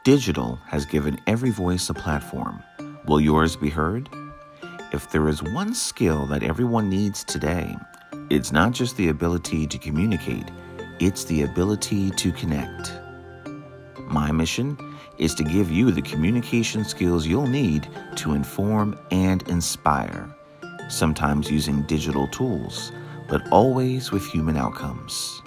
Digital has given every voice a platform. Will yours be heard? If there is one skill that everyone needs today, it's not just the ability to communicate, it's the ability to connect. My mission is to give you the communication skills you'll need to inform and inspire, sometimes using digital tools, but always with human outcomes.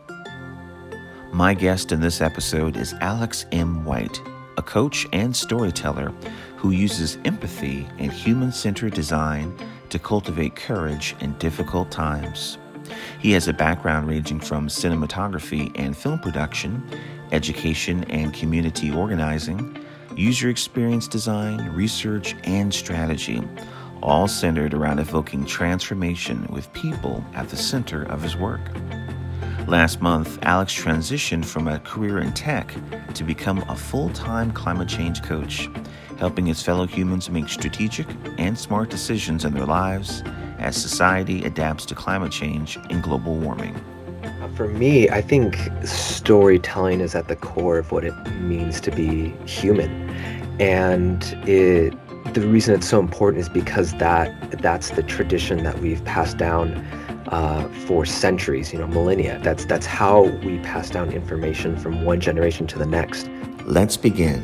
My guest in this episode is Alex M. White, a coach and storyteller who uses empathy and human-centered design to cultivate courage in difficult times. He has a background ranging from cinematography and film production, education and community organizing, user experience design, research, and strategy, all centered around evoking transformation with people at the center of his work. Last month, Alex transitioned from a career in tech to become a full-time climate change coach, helping his fellow humans make strategic and smart decisions in their lives as society adapts to climate change and global warming. For me, I think storytelling is at the core of what it means to be human. And the reason it's so important is because that's the tradition that we've passed down for centuries, millennia. That's how we pass down information from one generation to the next. Let's begin.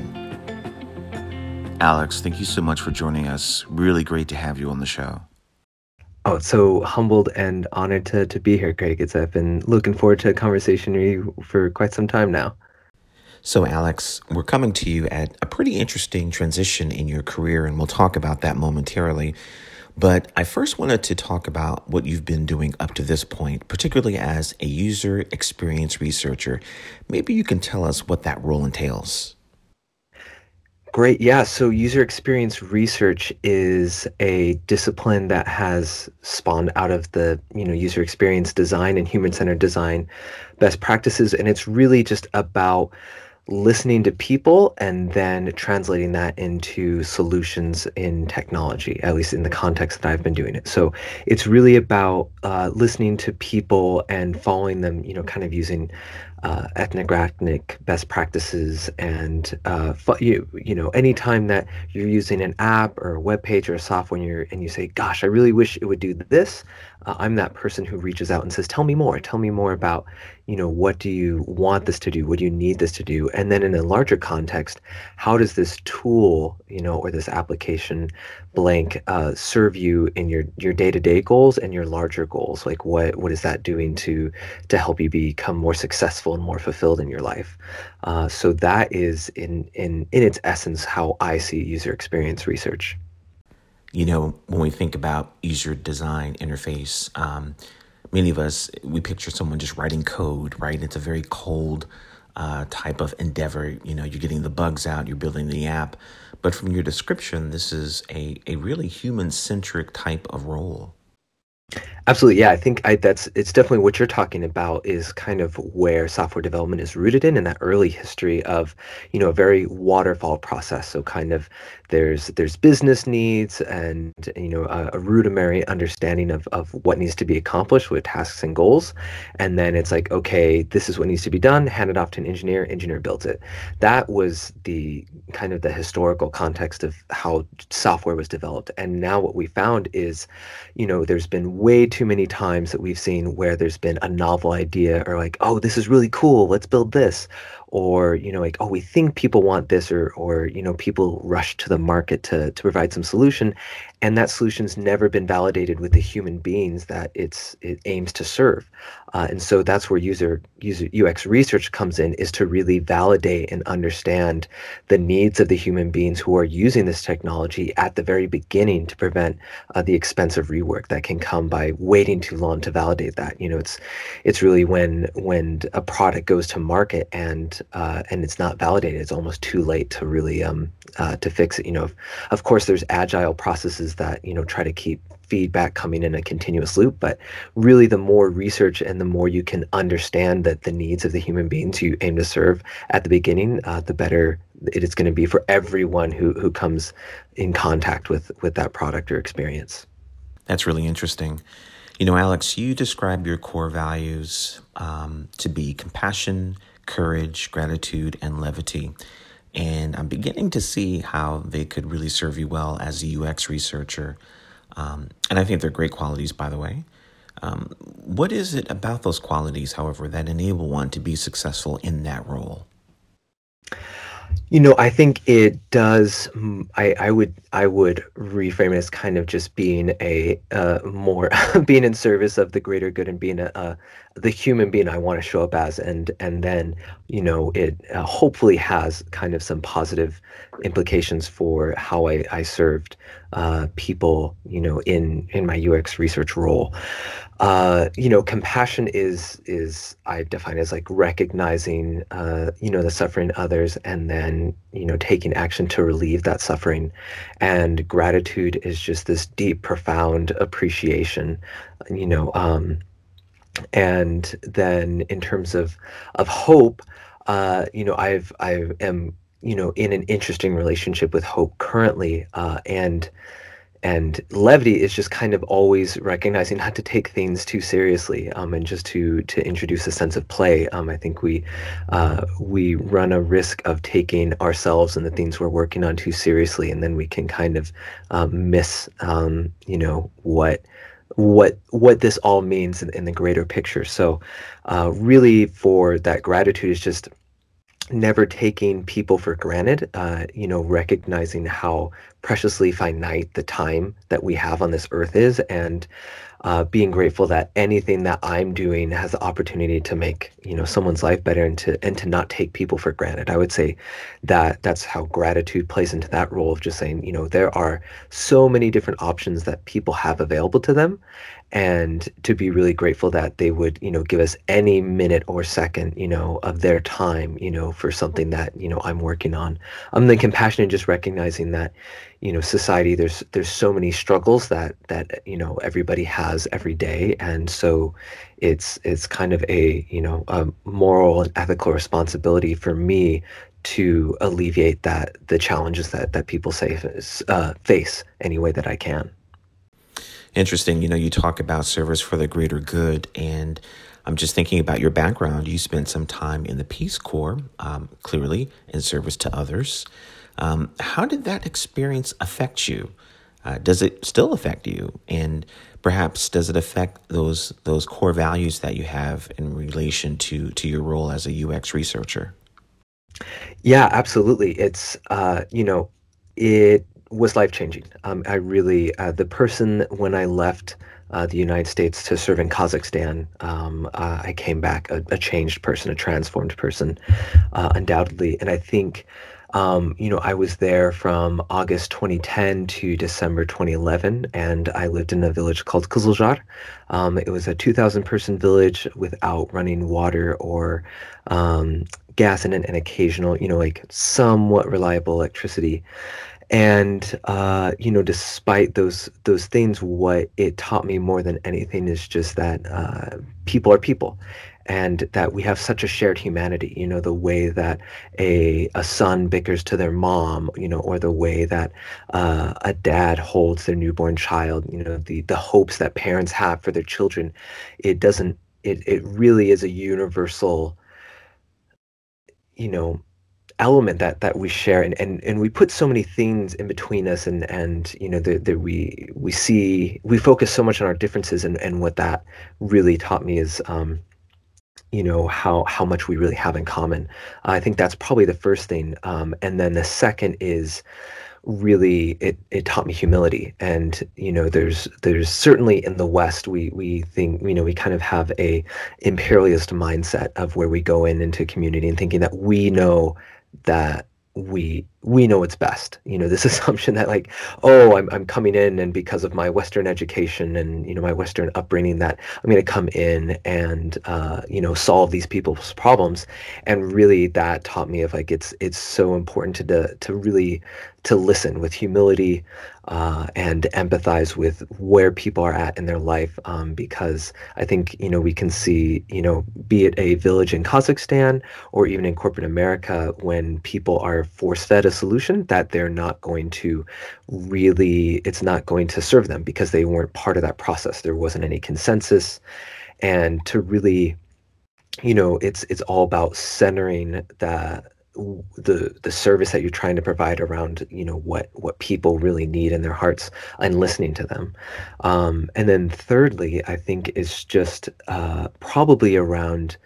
Alex, thank you so much for joining us. Really great to have you on the show. Oh, so humbled and honored to be here, Craig. I've been looking forward to a conversation with you for quite some time now. So, Alex, we're coming to you at a pretty interesting transition in your career, and we'll talk about that momentarily. But I first wanted to talk about what you've been doing up to this point, particularly as a user experience researcher. Maybe you can tell us what that role entails. Great. Yeah. So user experience research is a discipline that has spawned out of the, user experience design and human-centered design best practices. And it's really just about listening to people and then translating that into solutions in technology, at least in the context that I've been doing it. So it's really about listening to people and following them, kind of using ethnographic best practices. And anytime that you're using an app or a web page or a software and you say, gosh, I really wish it would do this. I'm that person who reaches out and says, tell me more about, what do you want this to do? What do you need this to do? And then in a larger context, how does this tool, or this application blank serve you in your day-to-day goals and your larger goals? Like what is that doing to help you become more successful and more fulfilled in your life? So that is in its essence how I see user experience research. When we think about user design interface, many of us, we picture someone just writing code, right? It's a very cold type of endeavor. You're getting the bugs out, you're building the app. But from your description, this is a really human-centric type of role. Absolutely. Yeah, I think it's definitely what you're talking about is kind of where software development is rooted in that early history of, a very waterfall process. So kind of there's business needs and, a rudimentary understanding of what needs to be accomplished with tasks and goals. And then it's like, okay, this is what needs to be done, hand it off to an engineer builds it. That was the kind of the historical context of how software was developed. And now what we found is, there's been way too many times that we've seen where there's been a novel idea or like, oh, this is really cool, let's build this. Or, like, oh, we think people want this or people rush to the market to provide some solution. And that solution's never been validated with the human beings that it aims to serve. And so that's where user UX research comes in, is to really validate and understand the needs of the human beings who are using this technology at the very beginning to prevent the expensive rework that can come by waiting too long to validate that. It's really when a product goes to market and it's not validated, it's almost too late to really to fix it. Of course, there's agile processes that try to keep feedback coming in a continuous loop, but really the more research and the more you can understand that the needs of the human beings you aim to serve at the beginning, the better it is going to be for everyone who comes in contact with that product or experience. That's really interesting. Alex, you describe your core values to be compassion, courage, gratitude, and levity. and I'm beginning to see how they could really serve you well as a UX researcher. And I think they're great qualities, by the way. What is it about those qualities, however, that enable one to be successful in that role? I think it does. I would reframe it as kind of just being a more being in service of the greater good and being the human being I want to show up as, and then it hopefully has kind of some positive implications for how I served people in my UX research role. Compassion is I define as like recognizing the suffering in others, and then taking action to relieve that suffering. And gratitude is just this deep, profound appreciation. You know, and then in terms of hope, I am in an interesting relationship with hope currently, and levity is just kind of always recognizing not to take things too seriously, and just to introduce a sense of play. I think we run a risk of taking ourselves and the things we're working on too seriously, and then we can kind of miss what this all means in the greater picture. So really, for that, gratitude is just never taking people for granted, recognizing how preciously finite the time that we have on this earth is, and being grateful that anything that I'm doing has the opportunity to make someone's life better, and to not take people for granted. I would say that that's how gratitude plays into that role of just saying, there are so many different options that people have available to them, and to be really grateful that they would give us any minute or second of their time for something that I'm working on. I'm then compassionate, just recognizing that society, there's so many struggles that everybody has every day, and so it's kind of a moral and ethical responsibility for me to alleviate the challenges that people face any way that I can. Interesting. You talk about service for the greater good, and I'm just thinking about your background. You spent some time in the Peace Corps, clearly in service to others. How did that experience affect you? Does it still affect you? And perhaps does it affect those core values that you have in relation to your role as a UX researcher? Yeah, absolutely. It was life changing. I really, the person when I left the United States to serve in Kazakhstan, I came back a changed person, a transformed person, undoubtedly. And I think, I was there from August 2010 to December 2011, and I lived in a village called Kızılcahr. It was a 2,000 person village without running water or gas, and an occasional, like somewhat reliable electricity. And despite those things, what it taught me more than anything is just that people are people, and that we have such a shared humanity. The way that a son bickers to their mom, or the way that a dad holds their newborn child. The hopes that parents have for their children. It doesn't. It really is a universal, you know element that we share, and we put so many things in between us, and we focus so much on our differences, and what that really taught me is how much we really have in common. I think that's probably the first thing, and then the second is really it taught me humility. And there's certainly in the West, we think, we kind of have a imperialist mindset of where we go into community and thinking that we know that we know what's best. This assumption that, like, oh, I'm coming in, and because of my Western education and my Western upbringing, that I'm going to come in and solve these people's problems. And really, that taught me of, like, it's so important to really to listen with humility, and empathize with where people are at in their life, because I think we can see, be it a village in Kazakhstan or even in corporate America, when people are force-fed a solution that they're not going to really, it's not going to serve them because they weren't part of that process. There wasn't any consensus. And to really, it's all about centering the service that you're trying to provide around what people really need in their hearts and listening to them. And then thirdly, I think is just probably around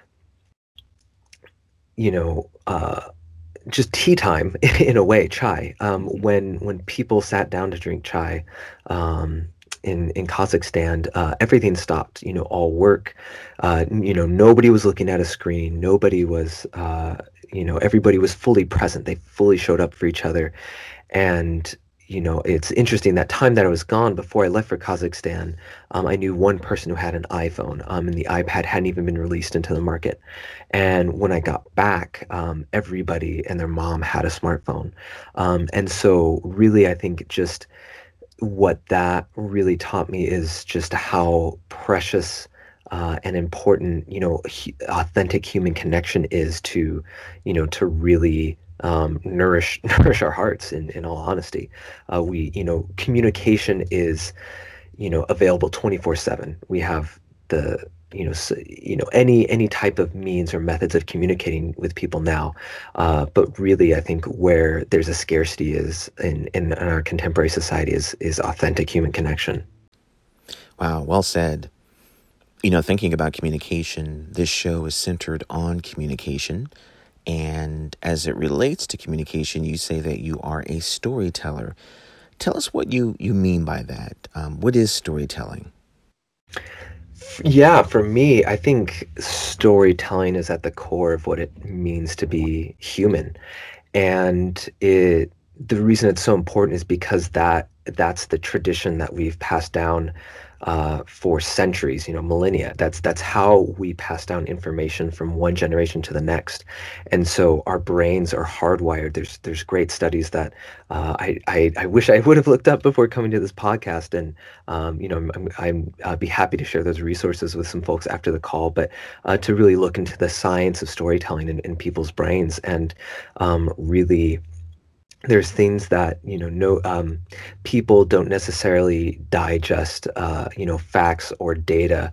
you know just tea time in a way, chai. When people sat down to drink chai, in Kazakhstan, everything stopped. All work. Nobody was looking at a screen. Nobody was. Everybody was fully present. They fully showed up for each other, and it's interesting that time that I was gone before I left for Kazakhstan, I knew one person who had an iPhone, and the iPad hadn't even been released into the market. And when I got back, everybody and their mom had a smartphone. And so, really, I think just what that really taught me is just how precious and important, authentic human connection is to really nourish our hearts. In all honesty, communication is available 24/7. We have the any type of means or methods of communicating with people now, but really I think where there's a scarcity is in our contemporary society is authentic human connection. Wow, well said. Thinking about communication, this show is centered on communication. And as it relates to communication, you say that you are a storyteller. Tell us what you mean by that. What is storytelling? Yeah, for me, I think storytelling is at the core of what it means to be human. And the reason it's so important is because that's the tradition that we've passed down for centuries, millennia. That's how we pass down information from one generation to the next. And so our brains are hardwired. There's great studies that I wish I would have looked up before coming to this podcast. And I'd be happy to share those resources with some folks after the call. But to really look into the science of storytelling in people's brains, and really there's things that no people don't necessarily digest facts or data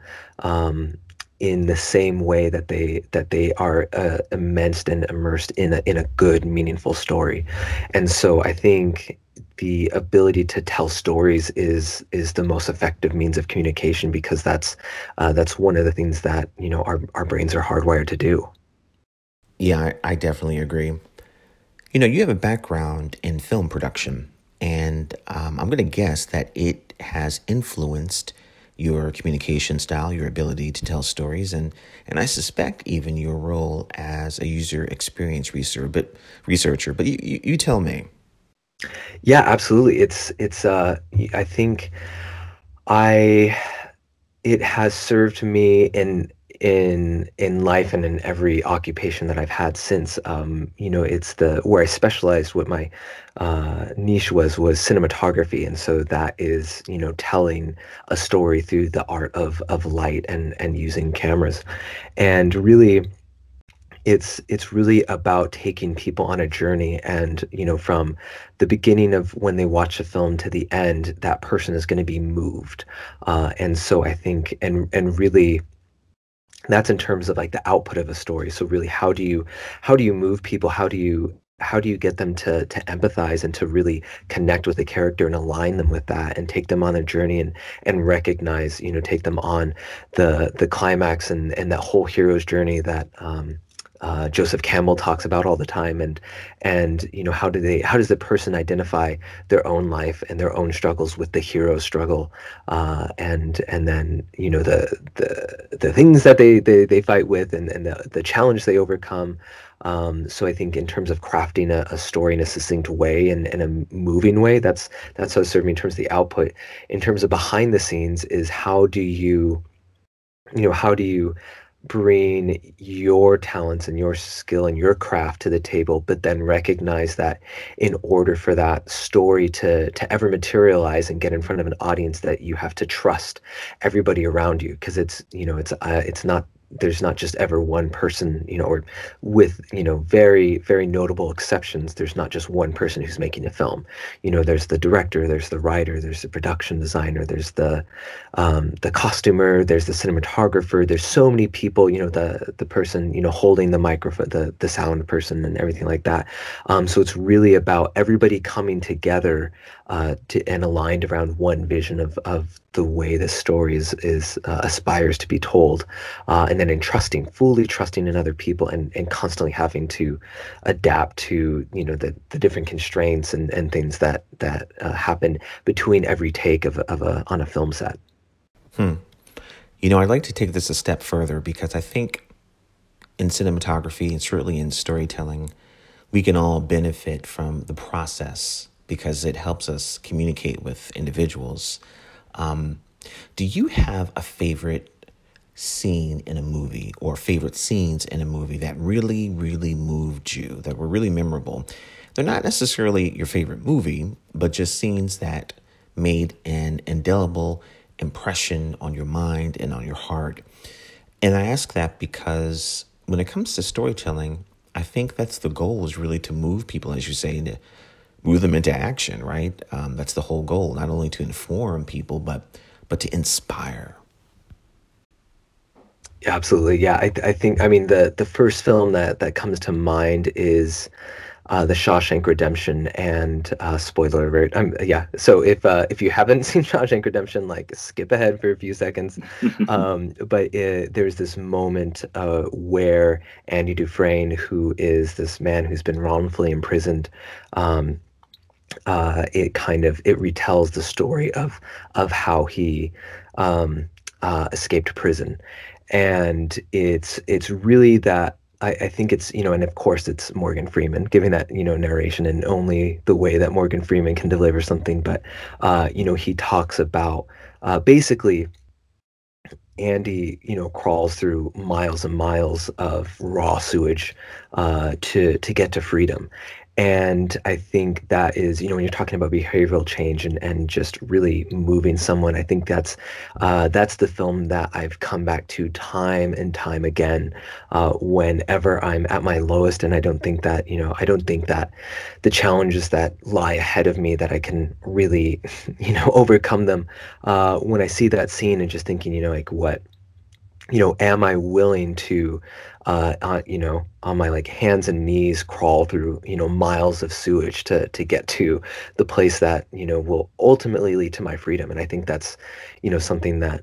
in the same way that they are immersed and immersed in a good meaningful story. And so I think the ability to tell stories is the most effective means of communication, because that's one of the things that our brains are hardwired to do. Yeah, I definitely agree. You have a background in film production, and I'm going to guess that it has influenced your communication style, your ability to tell stories, and I suspect even your role as a user experience researcher. But you tell me. Yeah, absolutely. It's I think I it has served me in life and in every occupation that I've had since. It's the where I specialized. What my niche was cinematography, and so that is telling a story through the art of light and using cameras. And really, it's really about taking people on a journey, and from the beginning of when they watch a film to the end, that person is going to be moved. And so I think, and really, that's in terms of like the output of a story. So really, how do you move people? How do you get them to empathize and to really connect with the character and align them with that, and take them on a journey, and recognize, take them on the climax, and that whole hero's journey that Joseph Campbell talks about all the time. And how does the person identify their own life and their own struggles with the hero struggle, and then the things that they fight with, and the challenge they overcome. So I think in terms of crafting a story in a succinct way and in a moving way, that's what served me in terms of the output. In terms of behind the scenes, is how do you bring your talents and your skill and your craft to the table, but then recognize that in order for that story to ever materialize and get in front of an audience, that you have to trust everybody around you, because it's not there's not just ever one person, or with, very, very notable exceptions, there's not just one person who's making a film. There's the director, there's the writer, there's the production designer, there's the costumer, there's the cinematographer. There's so many people, the person, holding the microphone, the sound person and everything like that. So it's really about everybody coming together and aligned around one vision of the way the story is aspires to be told, and then fully trusting in other people, and constantly having to adapt to the different constraints and things that happen between every take of on a film set. Hmm. I'd like to take this a step further because I think in cinematography and certainly in storytelling, we can all benefit from the process because it helps us communicate with individuals. Do you have a favorite scene in a movie or favorite scenes in a movie that really, really moved you, that were really memorable? They're not necessarily your favorite movie, but just scenes that made an indelible impression on your mind and on your heart. And I ask that because when it comes to storytelling, I think that's the goal, is really to move people, as you say, to move them into action, right? That's the whole goal, not only to inform people, but to inspire. Yeah, absolutely. Yeah, I think, I mean, the first film that comes to mind is The Shawshank Redemption, and spoiler alert. Yeah. So if you haven't seen Shawshank Redemption, like, skip ahead for a few seconds. But there's this moment where Andy Dufresne, who is this man who's been wrongfully imprisoned, um, it retells the story of how he escaped prison, and it's really that. I think it's, and of course it's Morgan Freeman giving that, narration in only the way that Morgan Freeman can deliver something. But he talks about basically Andy, crawls through miles and miles of raw sewage to get to freedom. And I think that is, when you're talking about behavioral change and just really moving someone, I think that's the film that I've come back to time and time again whenever I'm at my lowest. And I don't think that the challenges that lie ahead of me, that I can really, overcome them. When I see that scene and just thinking, like, what, am I willing to, on my, like, hands and knees, crawl through, miles of sewage to get to the place that, will ultimately lead to my freedom. And I think that's, something that,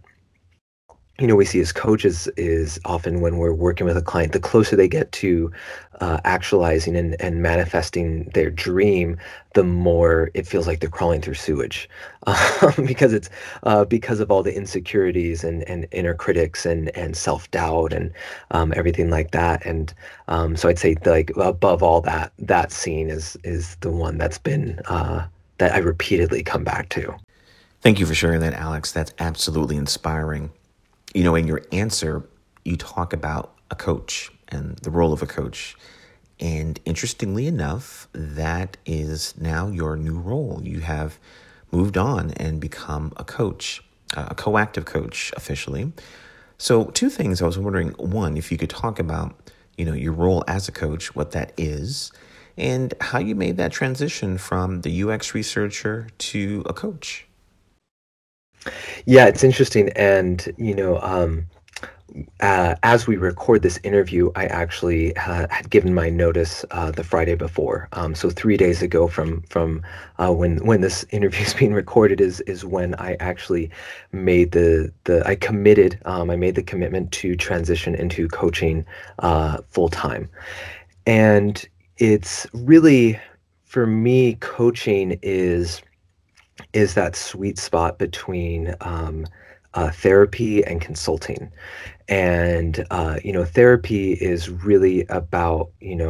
we see as coaches, is often when we're working with a client, the closer they get to actualizing and manifesting their dream, the more it feels like they're crawling through sewage, because it's because of all the insecurities and inner critics and self-doubt and everything like that. And so I'd say, like, above all that, that scene is the one that's been that I repeatedly come back to. Thank you for sharing that, Alex. That's absolutely inspiring. In your answer, you talk about a coach and the role of a coach. And interestingly enough, that is now your new role. You have moved on and become a coach, a coactive coach officially. So two things I was wondering. One, if you could talk about, your role as a coach, what that is, and how you made that transition from the UX researcher to a coach. Yeah, it's interesting. And, as we record this interview, I actually had given my notice the Friday before. So 3 days ago from when this interview is being recorded is when I actually made I committed. I made the commitment to transition into coaching full time. And it's really, for me, coaching is that sweet spot between therapy and consulting. And therapy is really about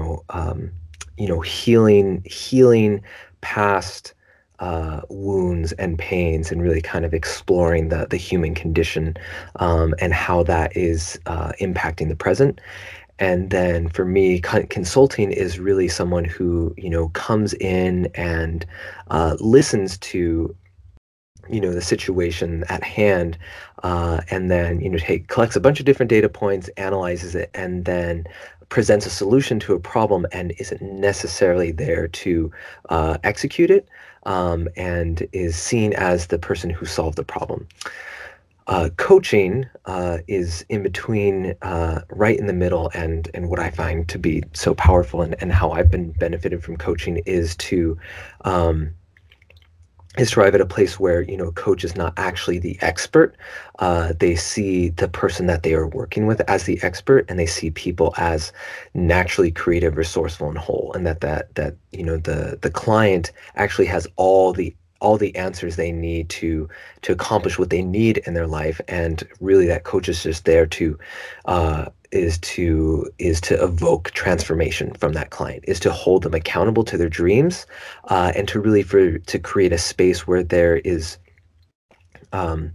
healing past wounds and pains, and really kind of exploring the human condition, and how that is impacting the present. And then for me, consulting is really someone who, comes in and listens to the situation at hand, and then collects a bunch of different data points, analyzes it, and then presents a solution to a problem, and isn't necessarily there to execute it, and is seen as the person who solved the problem. Coaching is in between, right in the middle, and what I find to be so powerful, and how I've been benefited from coaching um, is to arrive at a place where a coach is not actually the expert. They see the person that they are working with as the expert, and they see people as naturally creative, resourceful, and whole, and that the client actually has all the answers they need to accomplish what they need in their life, and really that coach is just there to uh, is to evoke transformation from that client, is to hold them accountable to their dreams, and to create a space where there is, um,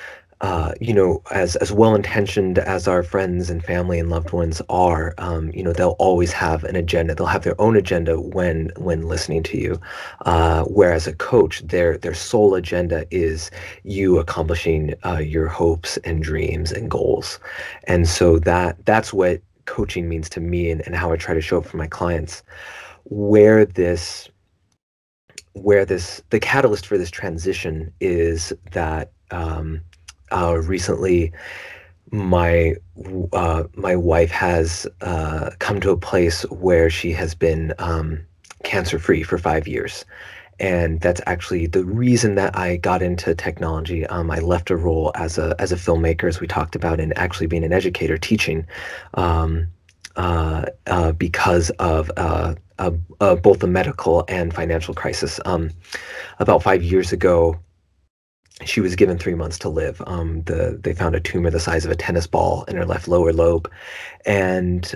as well intentioned as our friends and family and loved ones are, they'll always have an agenda. They'll have their own agenda when listening to you. Whereas a coach, their sole agenda is you accomplishing your hopes and dreams and goals. And so that's what coaching means to me, and how I try to show up for my clients. Where this the catalyst for this transition is that, recently my wife has come to a place where she has been cancer free for 5 years, and that's actually the reason that I got into technology. I left a role as a filmmaker, as we talked about, and actually being an educator teaching, um, because of both the medical and financial crisis. About 5 years ago, she was given 3 months to live. They found a tumor the size of a tennis ball in her left lower lobe, and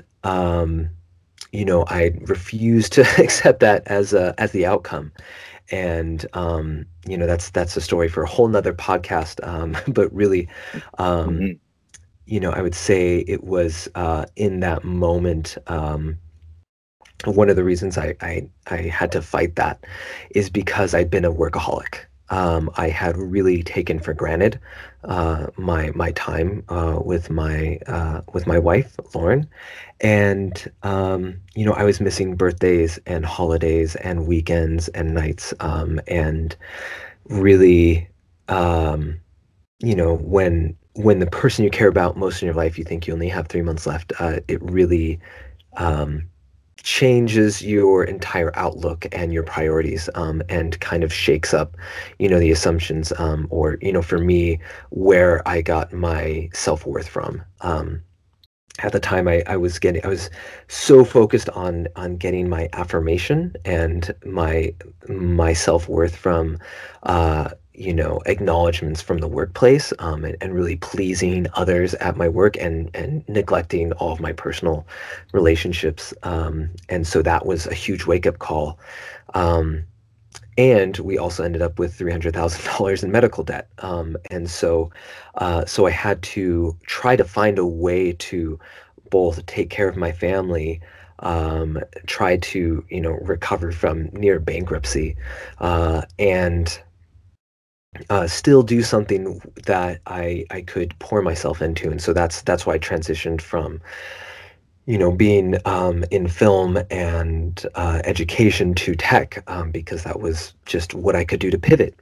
I refused to accept that as the outcome. And that's a story for a whole nother podcast. But really, um, Mhm. I would say it was, in that moment. One of the reasons I had to fight that is because I'd been a workaholic. I had really taken for granted my time with my wife, Lauren, and I was missing birthdays and holidays and weekends and nights, and really, um, when the person you care about most in your life, you think you only have 3 months left, it really, um, changes your entire outlook and your priorities, and kind of shakes up, the assumptions, or, for me, where I got my self-worth from. At the time, I was so focused on getting my affirmation and my self-worth from, acknowledgments from the workplace, and really pleasing others at my work, and neglecting all of my personal relationships. And so that was a huge wake-up call. Um, and we also ended up with $300,000 in medical debt. And so I had to try to find a way to both take care of my family, try to, recover from near bankruptcy, and still do something that I could pour myself into. And so that's why I transitioned from, being, in film and education to tech, because that was just what I could do to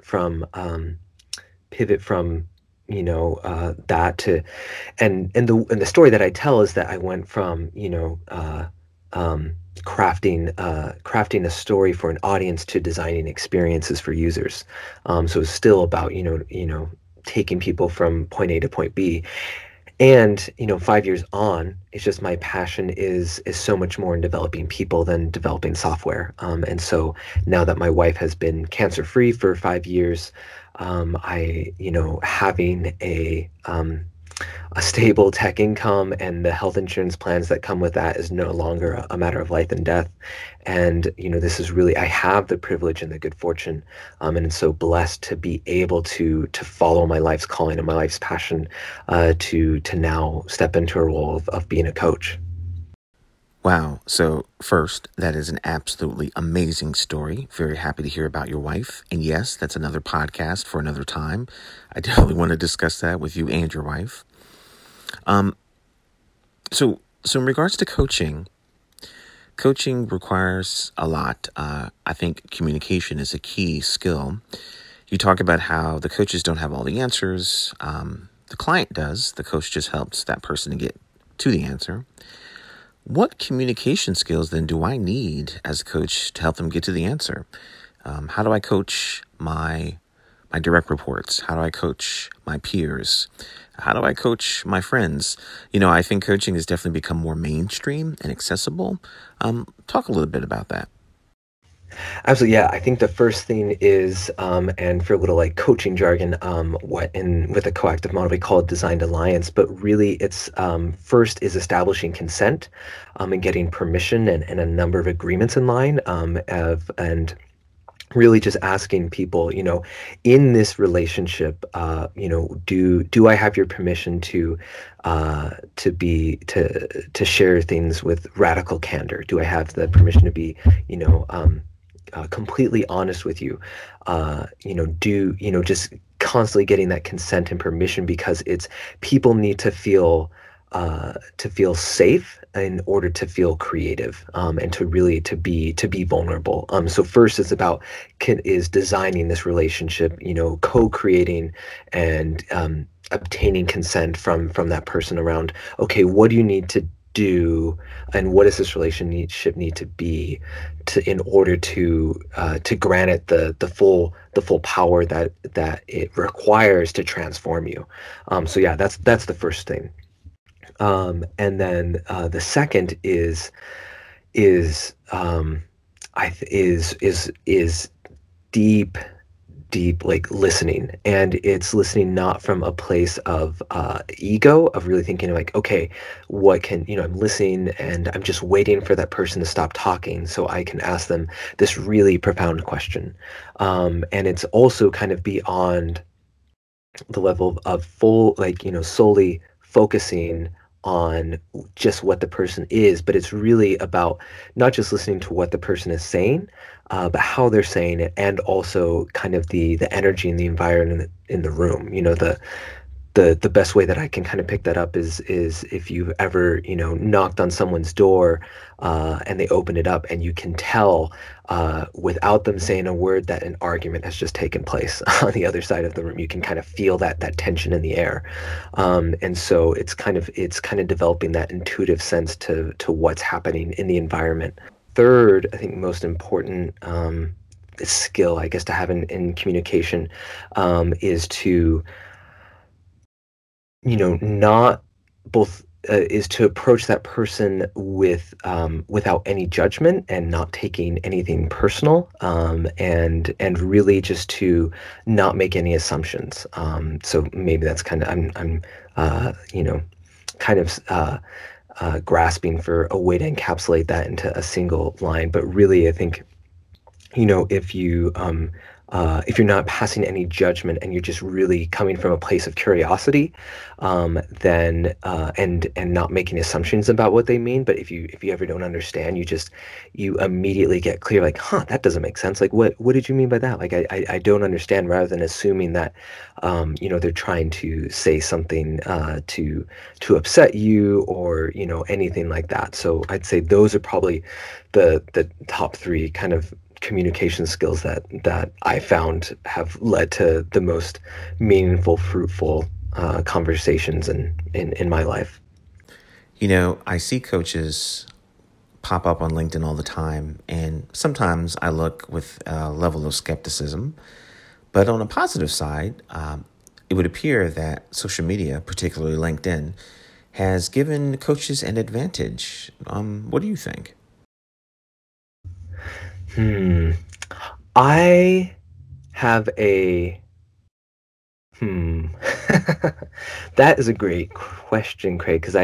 pivot from that to. And the story that I tell is that I went from, um, crafting a story for an audience to designing experiences for users. So it's still about, taking people from point A to point B. And 5 years on, it's just my passion is so much more in developing people than developing software. And so now that my wife has been cancer free for 5 years, I having a stable tech income and the health insurance plans that come with that is no longer a matter of life and death. And this is really, I have the privilege and the good fortune, and I'm so blessed to be able to follow my life's calling and my life's passion, to now step into a role of being a coach. Wow. So, first, that is an absolutely amazing story. Very happy to hear about your wife. And yes, that's another podcast for another time. I definitely want to discuss that with you and your wife. Um, so in regards to coaching, coaching requires a lot. I think communication is a key skill. You talk about how the coaches don't have all the answers. The client does. The coach just helps that person to get to the answer. What communication skills then do I need as a coach to help them get to the answer? How do I coach my direct reports? How do I coach my peers? How do I coach my friends? I think coaching has definitely become more mainstream and accessible. Talk a little bit about that. Absolutely, yeah. I think the first thing is, and for a little like coaching jargon, what in with a coactive model we call it designed alliance, but really it's first is establishing consent, and getting permission and a number of agreements in line, and really just asking people, in this relationship, do I have your permission to share things with radical candor? Do I have the permission to be, you know, um, completely honest with you? Do just constantly getting that consent and permission because it's people need to feel safe in order to feel creative, and to really to be vulnerable. So first it's about is designing this relationship, co-creating and obtaining consent from that person around, okay, what do you need to do and what does this relationship need to be in order to grant it the full power that it requires to transform you. So yeah, that's the first thing. And then the second is is deep, deep like listening, and it's listening not from a place of ego, of really thinking like, okay, what can I'm listening and I'm just waiting for that person to stop talking so I can ask them this really profound question. And it's also kind of beyond the level of full, like, solely focusing on just what the person is, but it's really about not just listening to what the person is saying, but how they're saying it, and also kind of the energy and the environment in the room. The best way that I can kind of pick that up is if you've ever knocked on someone's door, and they open it up and you can tell, without them saying a word, that an argument has just taken place on the other side of the room. You can kind of feel that tension in the air, and so it's kind of developing that intuitive sense to what's happening in the environment. Third, I think most important, skill, I guess, to have in communication, is to not both is to approach that person without any judgment and not taking anything personal, and really just to not make any assumptions. So maybe that's kind of I'm kind of grasping for a way to encapsulate that into a single line, but really I think if you're not passing any judgment and you're just really coming from a place of curiosity, then and not making assumptions about what they mean. But if you ever don't understand, you immediately get clear, like, huh, that doesn't make sense. Like, what did you mean by that? Like, I don't understand, rather than assuming that they're trying to say something to upset you, or anything like that. So I'd say those are probably the top three kind of communication skills that I found have led to the most meaningful, fruitful conversations in my life. I see coaches pop up on LinkedIn all the time, and sometimes I look with a level of skepticism. But on a positive side, it would appear that social media, particularly LinkedIn, has given coaches an advantage. What do you think? Hmm. I have a hmm. That is a great question, Craig, because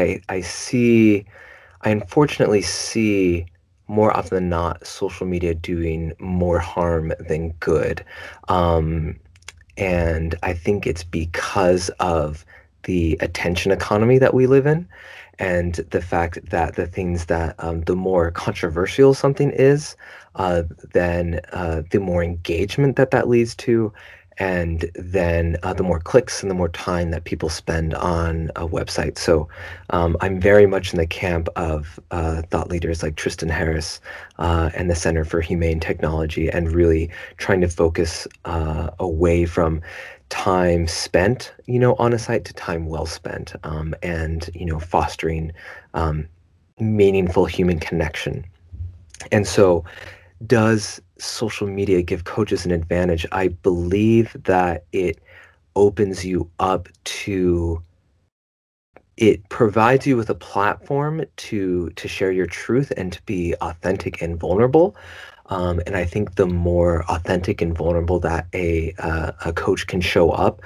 I unfortunately see more often than not social media doing more harm than good. Um, and I think it's because of the attention economy that we live in. and the fact that the things that the more controversial something is, then the more engagement that that leads to, and then the more clicks and the more time that people spend on a website. So I'm very much in the camp of thought leaders like Tristan Harris and the Center for Humane Technology, and really trying to focus away from time spent, on a site to time well spent, and fostering um, meaningful human connection. And so, does social media give coaches an advantage? I believe that opens you up to it provides you with a platform to share your truth and to be authentic and vulnerable. And I think the more authentic and vulnerable that a coach can show up,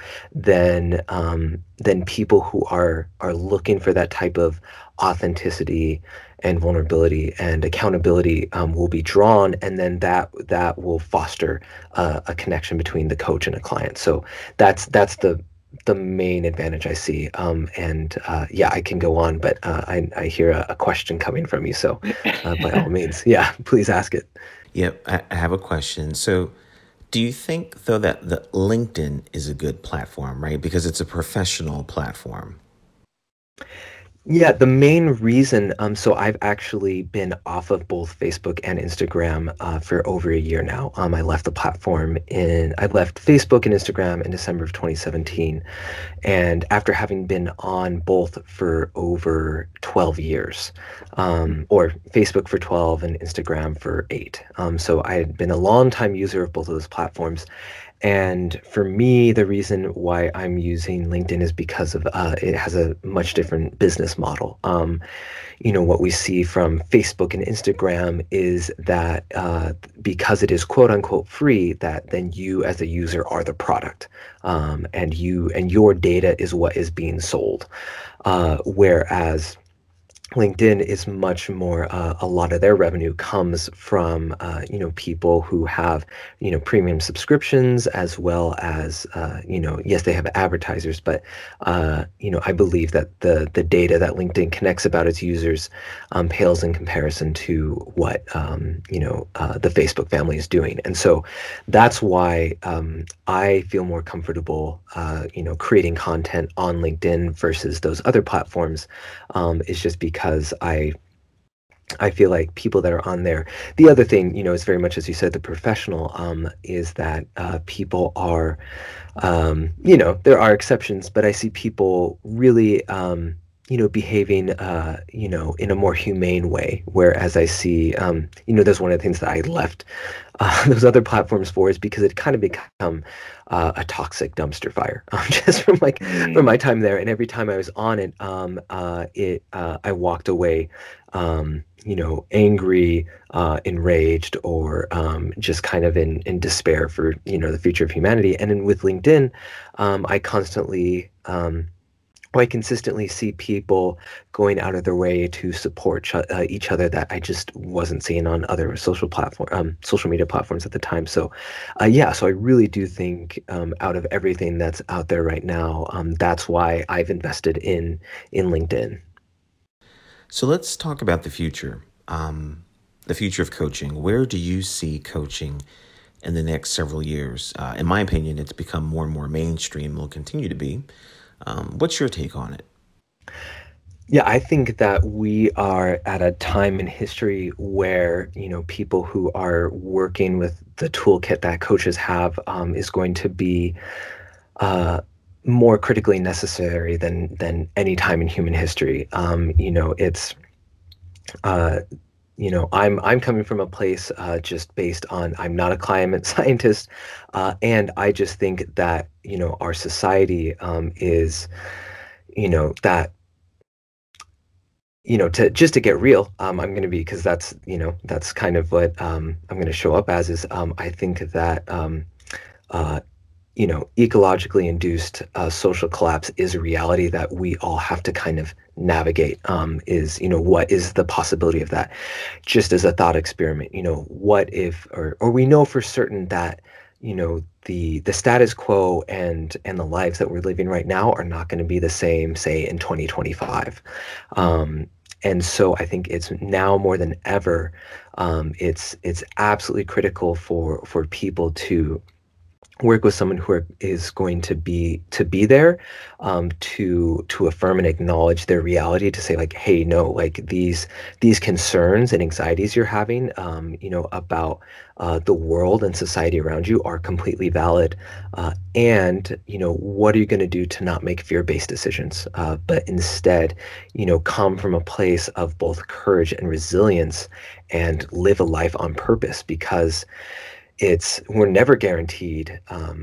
then people who are looking for that type of authenticity and vulnerability and accountability will be drawn, and then that will foster a connection between the coach and a client. So that's the main advantage I see. And yeah, I can go on, but I hear a question coming from you. So by all means, yeah, please ask it. Yep, I have a question. So, do you think, though, that the LinkedIn is a good platform, right? Because it's a professional platform. Yeah, the main reason, so I've actually been off of both Facebook and Instagram for over a year now. I left Facebook and Instagram in December of 2017. And after having been on both for over 12 years, or Facebook for 12 and Instagram for 8. So I had been a long time user of both of those platforms. And for me, the reason why I'm using LinkedIn is because of it has a much different business model. What we see from Facebook and Instagram is that because it is quote unquote free, that then you as a user are the product, and your data is what is being sold. Whereas LinkedIn is much more, a lot of their revenue comes from, people who have, premium subscriptions, as well as, yes, they have advertisers, but, I believe that the data that LinkedIn connects about its users pales in comparison to what, the Facebook family is doing. And so that's why I feel more comfortable, creating content on LinkedIn versus those other platforms, is just because I feel like people that are on there. The other thing, is very much as you said, the professional, is that people are, there are exceptions, but I see people really, behaving, in a more humane way. Whereas I see, there's one of the things that I left those other platforms for, is because it kind of become a toxic dumpster fire, just from my time there. And every time I was on it, I walked away, angry, enraged, or just kind of in despair for the future of humanity. And then with LinkedIn, I constantly I consistently see people going out of their way to support each other that I just wasn't seeing on other social media platforms at the time. So, yeah, so I really do think, out of everything that's out there right now, that's why I've invested in LinkedIn. So, let's talk about the future of coaching. Where do you see coaching in the next several years? In my opinion, it's become more and more mainstream, will continue to be. What's your take on it? Yeah, I think that we are at a time in history where, people who are working with the toolkit that coaches have, is going to be uh, more critically necessary than any time in human history. It's uh, I'm coming from a place, just based on, I'm not a climate scientist, and I just think that our society, is that to just to get real, I'm going to be, because that's kind of what I'm going to show up as, is I think that uh, ecologically induced social collapse is a reality that we all have to kind of navigate. Is what is the possibility of that? Just as a thought experiment, what if, or we know for certain that the status quo and the lives that we're living right now are not going to be the same, say, in 2025. Um, and so I think it's now more than ever, it's absolutely critical for people to work with someone who is going to be there, to affirm and acknowledge their reality, to say like, hey, no, like these concerns and anxieties you're having, about the world and society around you are completely valid, and what are you going to do to not make fear-based decisions, but instead, come from a place of both courage and resilience, and live a life on purpose, because it's we're never guaranteed,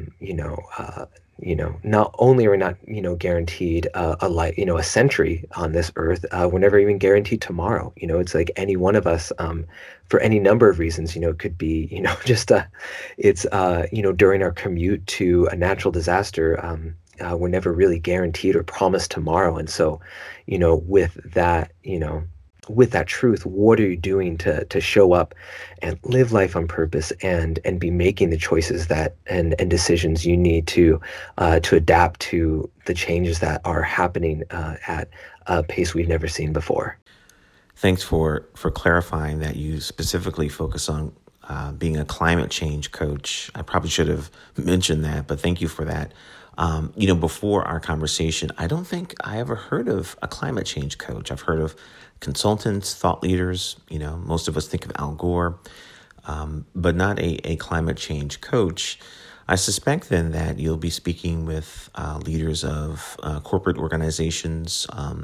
not only are we not, guaranteed a life, a century on this earth, we're never even guaranteed tomorrow. It's like any one of us, for any number of reasons, it could be, just it's, during our commute to a natural disaster, we're never really guaranteed or promised tomorrow. And so, with that, with that truth, what are you doing to show up and live life on purpose, and be making the choices that and decisions you need to adapt to the changes that are happening, at a pace we've never seen before. Thanks for clarifying that you specifically focus on being a climate change coach. I probably should have mentioned that, but thank you for that. Before our conversation, I don't think I ever heard of a climate change coach. I've heard of consultants, thought leaders. Most of us think of Al Gore, but not a climate change coach. I suspect then that you'll be speaking with leaders of corporate organizations,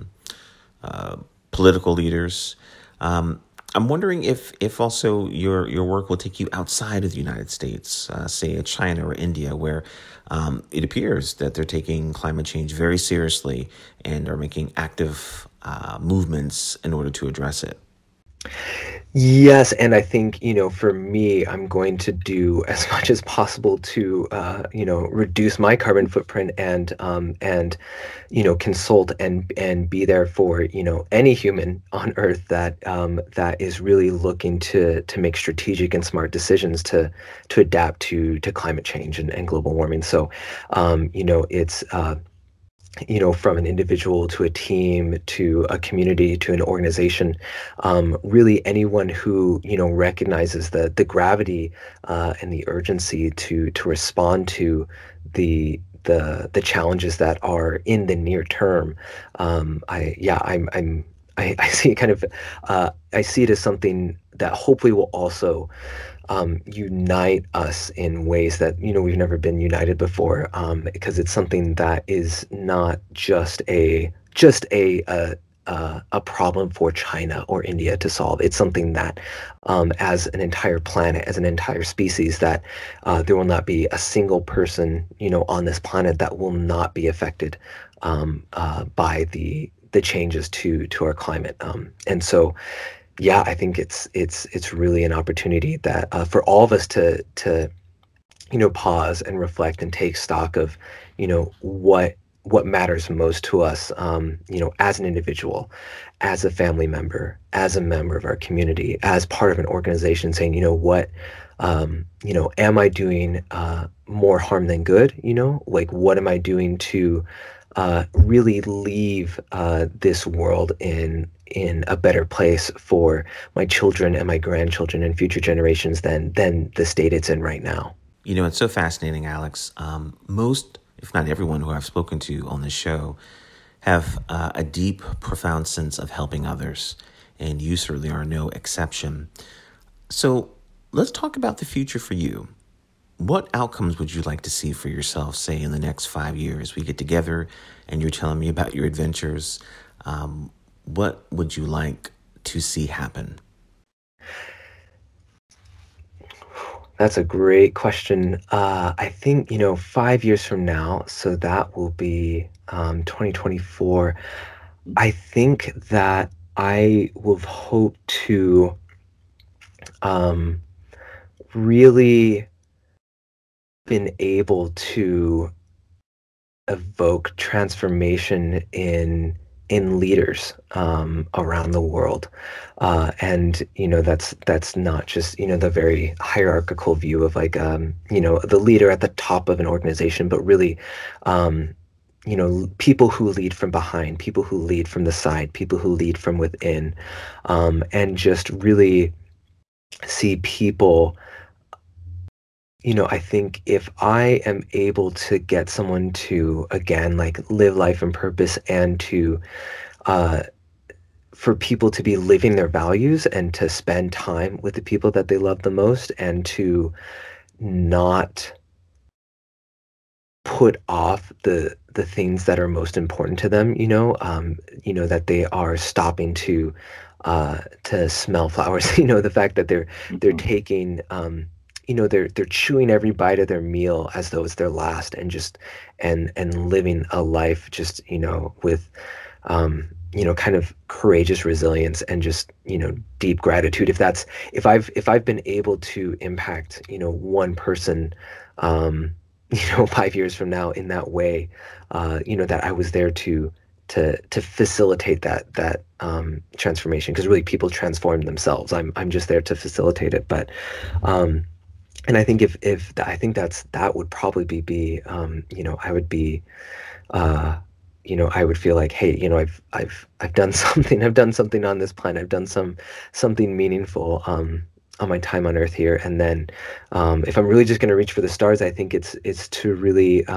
political leaders. I'm wondering if also your work will take you outside of the United States, say China or India, where it appears that they're taking climate change very seriously and are making active movements in order to address it. Yes, and I think, for me, I'm going to do as much as possible to, reduce my carbon footprint, and consult and be there for, any human on Earth that is really looking to make strategic and smart decisions to adapt to climate change and global warming. So, it's, from an individual to a team to a community to an organization, really anyone who recognizes the gravity, and the urgency to respond to the challenges that are in the near term. I yeah I see it kind of, I see it as something that hopefully will also, unite us in ways that we've never been united before, because it's something that is not just a problem for China or India to solve. It's something that, as an entire planet, as an entire species, that there will not be a single person, on this planet that will not be affected, by the changes to our climate. And so, yeah, I think it's really an opportunity that, for all of us to pause and reflect and take stock of, what matters most to us, as an individual, as a family member, as a member of our community, as part of an organization, saying, what, am I doing, more harm than good? Like, what am I doing to, really leave, this world in a better place for my children and my grandchildren and future generations than the state it's in right now. It's so fascinating, Alex. Most, if not everyone who I've spoken to on this show, have a deep, profound sense of helping others, and you certainly are no exception. So let's talk about the future for you. What outcomes would you like to see for yourself, say, in the next 5 years? We get together and you're telling me about your adventures. What would you like to see happen? That's a great question. I think, 5 years from now, so that will be, 2024. I think that I will hope to, um, really been able to evoke transformation in leaders around the world. And that's not just the very hierarchical view of like the leader at the top of an organization, but really um, people who lead from behind, people who lead from the side, people who lead from within, and just really see people. I think if I am able to get someone to, again, like live life and purpose, and to uh, for people to be living their values and to spend time with the people that they love the most, and to not put off the things that are most important to them, that they are stopping to smell flowers, the fact that they're Mhm. taking they're chewing every bite of their meal as though it's their last, and just and living a life just with kind of courageous resilience, and just deep gratitude. If I've been able to impact one person, um 5 years from now in that way, that I was there to facilitate that transformation, because really people transform themselves. I'm just there to facilitate it. But um, and I think if I think that would probably be I would be uh, I would feel like, hey, I've done something. I've done something on this planet. I've done something meaningful on my time on Earth here. And then, if I'm really just going to reach for the stars, I think it's to really,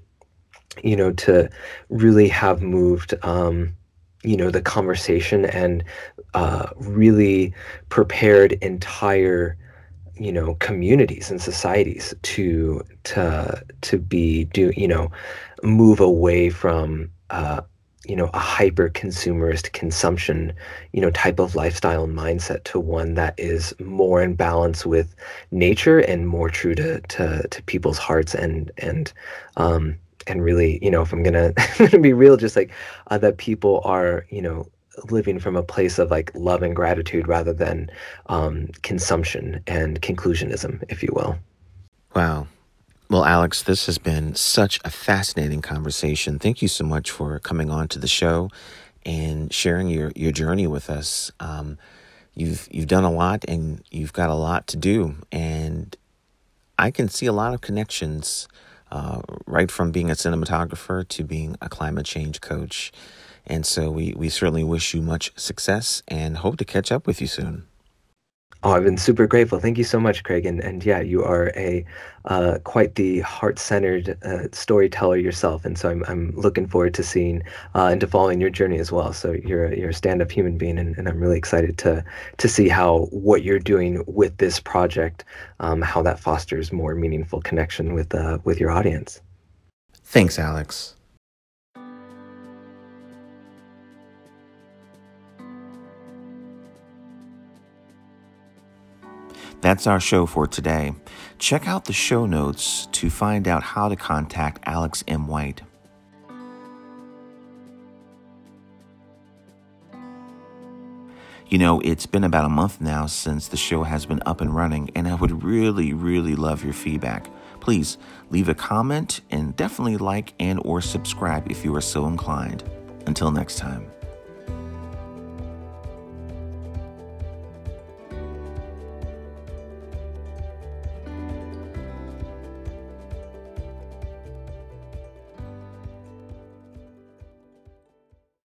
to really have moved, the conversation, and really prepared entire communities and societies to be do move away from a hyper consumerist consumption type of lifestyle and mindset, to one that is more in balance with nature, and more true to people's hearts, um and really, if I'm gonna gonna be real, just like that people are living from a place of like love and gratitude, rather than consumption and conclusionism, if you will. Wow. Well, Alex, this has been such a fascinating conversation. Thank you so much for coming on to the show and sharing your journey with us. You've done a lot, and you've got a lot to do, and I can see a lot of connections, right from being a cinematographer to being a climate change coach. And so we certainly wish you much success and hope to catch up with you soon. Oh, I've been super grateful. Thank you so much, Craig. And yeah, you are a quite the heart-centered storyteller yourself, and so I'm looking forward to seeing and to following your journey as well. So you're a stand-up human being, and I'm really excited to see how what you're doing with this project, how that fosters more meaningful connection with your audience. Thanks, Alex. That's our show for today. Check out the show notes to find out how to contact Alex M. White. It's been about a month now since the show has been up and running, and I would really, really love your feedback. Please leave a comment, and definitely like and or subscribe if you are so inclined. Until next time.